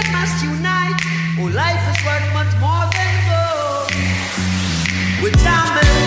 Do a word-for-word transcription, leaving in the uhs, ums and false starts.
must unite. Oh, life is worth much more than gold. With time and